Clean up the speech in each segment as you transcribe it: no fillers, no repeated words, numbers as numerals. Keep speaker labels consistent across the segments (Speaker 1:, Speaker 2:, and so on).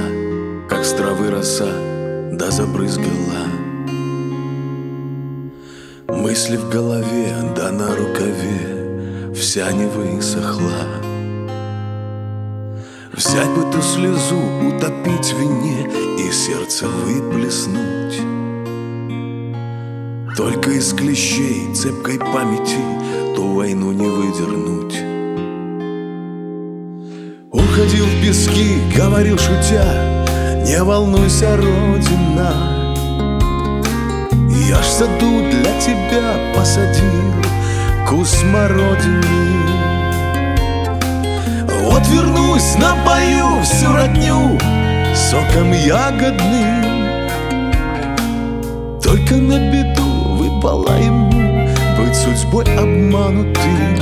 Speaker 1: как с травы роса, да забрызгала. Мысли в голове, да на рукаве вся не высохла. Взять бы ту слезу, утопить в вине и сердце выплеснуть. Только из клещей цепкой памяти ту войну не выдернуть. Уходил в пески, говорил шутя: не волнуйся, Родина, я ж в саду для тебя посадил куст смородины. Вот вернусь, напою всю родню соком ягодным. Только на беду выпало ему быть судьбой обманутым.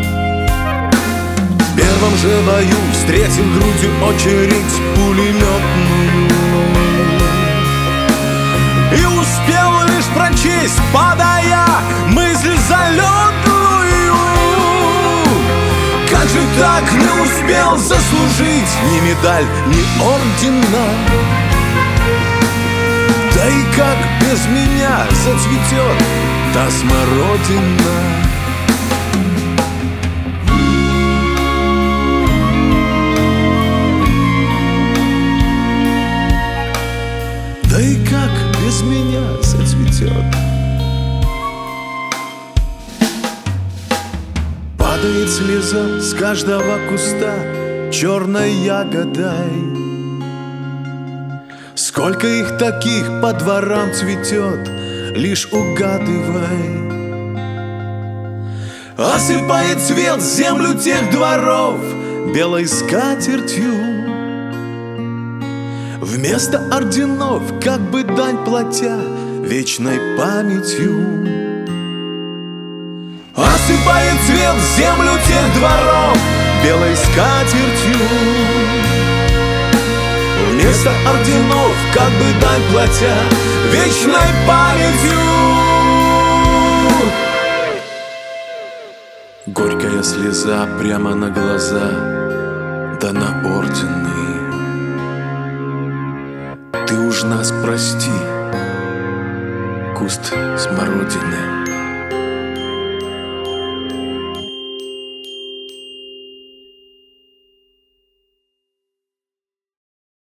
Speaker 1: В первом же бою встретил грудью очередь пулеметную и успел лишь прочесть, падая, мысль залетную. Как же так не успел заслужить ни медаль, ни ордена? Да и как без меня зацветет та смородина? Да и как без меня зацветет? Падает слеза с каждого куста черной ягодой. Сколько их таких по дворам цветет, лишь угадывай. Осыпает цвет землю тех дворов белой скатертью. Вместо орденов, как бы дань платя вечной памятью. Осыпает цвет землю тех дворов белой скатертью. Вместо орденов, как бы дань платя вечной памятью. Горькая слеза прямо на глаза, да на ордены. Ты уж нас прости, куст смородины.